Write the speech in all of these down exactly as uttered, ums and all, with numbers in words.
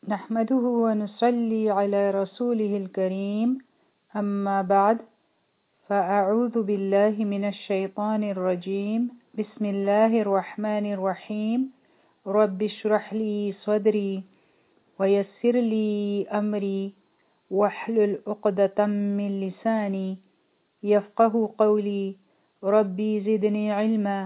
نحمده ونصلي على رسوله الكريم أما بعد فأعوذ بالله من الشيطان الرجيم بسم الله الرحمن الرحيم رب اشرح لي صدري ويسر لي أمري واحلل عقدة من لساني يفقه قولي ربي زدني علما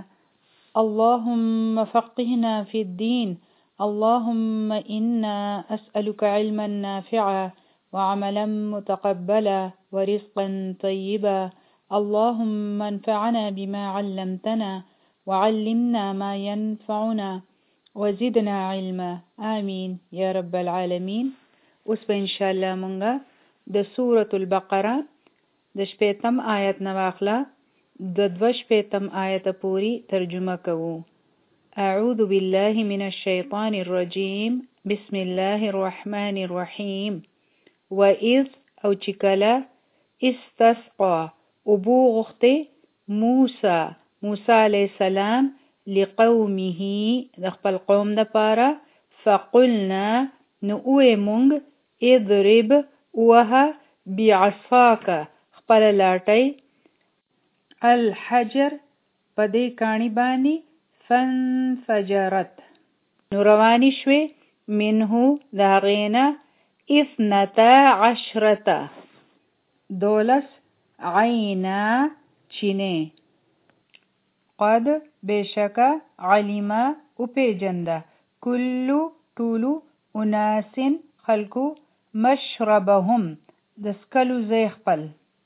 اللهم فقهنا في الدين اللهم إنا أسألك علما نافعا وعملا متقبلا ورزقا طيبا اللهم انفعنا بما علمتنا وعلمنا ما ينفعنا وزدنا علما آمين يا رب العالمين. اوس به ان شاء الله مونږه د سورة البقره د شپږم آیت نه واخله د دوه شپږم آیت پوری ترجمه کوو. أعوذ بالله من الشيطان الرجيم بسم الله الرحمن الرحيم وإذ أو چکلا استسقى أبو غخت موسى موسى عليه السلام لقومه دخل القوم دپارا فقلنا نؤوه مونگ اضرب وها بعصاك خپل لاټي الحجر پدې کانی بانی فانفجرت نوروانی شوی منه داغینا اثنتا عشرتا دولس عینا چینه قد بشکا علما اپیجنده کلو طولو اناس خلقو مشربهم دسکلو زیخپل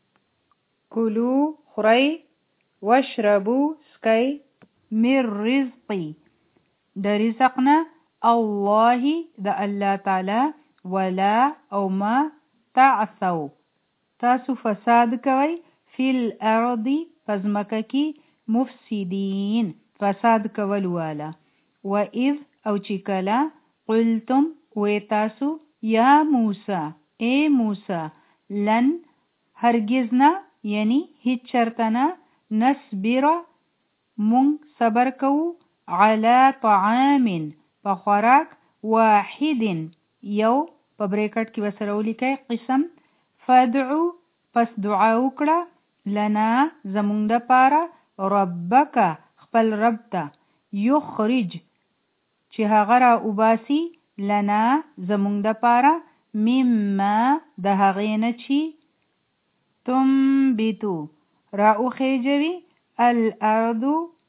کلو خری واشربو سکی من رزقی د رزقنا الله د الله تعالی ولا او ما تعثو تاسو فساد کوي فی الارض پزمکه کی مفسدین فساد کول والا و اذ او چکلا قلتم و تاسو یا موسی اے موسی لن هرگزنا یعنی هیچ چرتنا نصبر مونږ صبر کوو علی طعام په خوراک واحد یو په بریکټ کې وسره ولیکئ قسم فدعو پس دعا وکړه لنا زمونږ دپاره ربک خپل رب ته یخرج چې هغه را وباسي لنا زمونږ دپاره مما د هغې نه چې تنبتو را وخیجوي الارض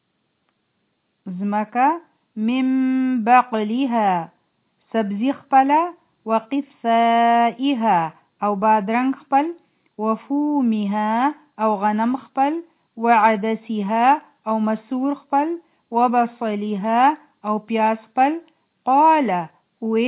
زمکا من بقلها سبزی خپلا وقثائها او بادرنگ خپل وفومها او غنم خپل وعدسها او مسور خپل وبصلها او پیاز خپل قال وی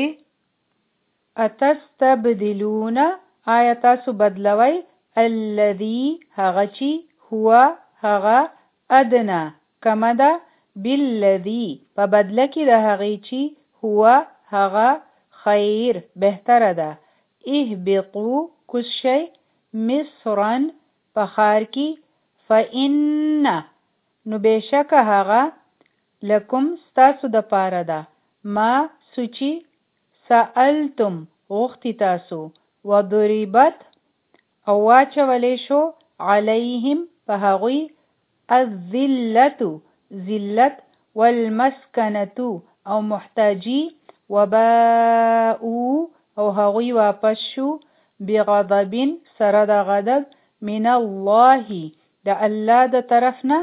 اتستبدلون آیتاسو بدلوی الذي هغه چی هو هغه ادنا کمدا بالذي په بدله کې د هغې چې هو هغه خیر بهتره ده اهبطو کوز شئ مصرا په ښار کې فإن نو بېشکه هغه لکم ستاسو دپاره ده ما سوچي سألتم غوښتي تاسو وضربت او واچولی شو علیهم په هغوی الذلة ذلت والمسکنة او محتاجی وباءو او هغوی واپس شو بغضب سره د غضب من الله د الله د طرفنا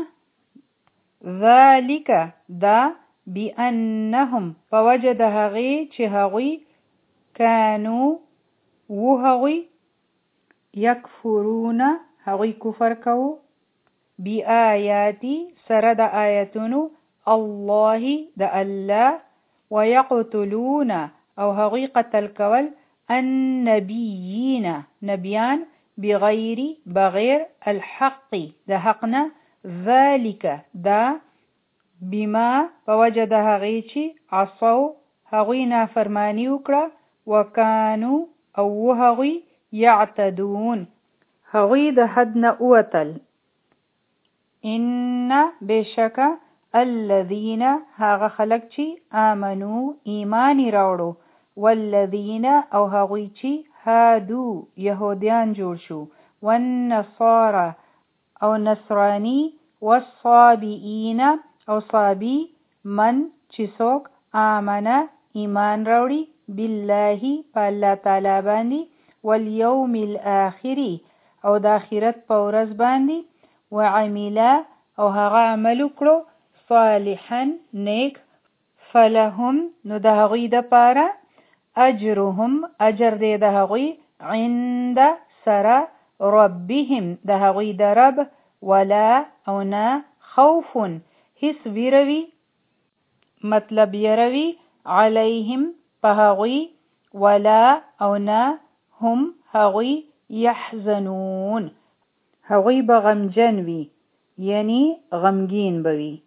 ذالک دا بأنهم په وجه د هغې چې هغوی کانو و هغوی یکفرون هغوی کفر کوو بی آیاتی سره د آیتونو الله د الله ويقتلون او هغوی قتل کول النبیین نبیان بغیر بغیر الحق د حقنا ذالک دا بما په وجه د هغې چې عصو هغوی نافرمانی وکړه وکانو او هغوی یعتدون هغوی د حد نه ووتل ان بشکا الذین هغه خلق چې آمنو ایمانی راوړو والذین او هغوی چې هادو یهودیان جوړ شو والنصارى او نصرانی والصابئین او صابی من چې څوک آمنه ایمان راوړي بالله په الله تعالی باندې والیوم الاخر او د آخرت په ورځ باندې وعمل او هغه عمل وکړو صالحا نیک فلهم نو د هغوی دپاره اجرهم اجر دی د هغوی عند سره ربهم د هغوی د رب ولا او نه خوف هیڅ ویروي مطلب یروي علیهم په هغوی ولا او نه هم هغوی یحزنون هغوی به غمجن وي یعنی غمگین بوي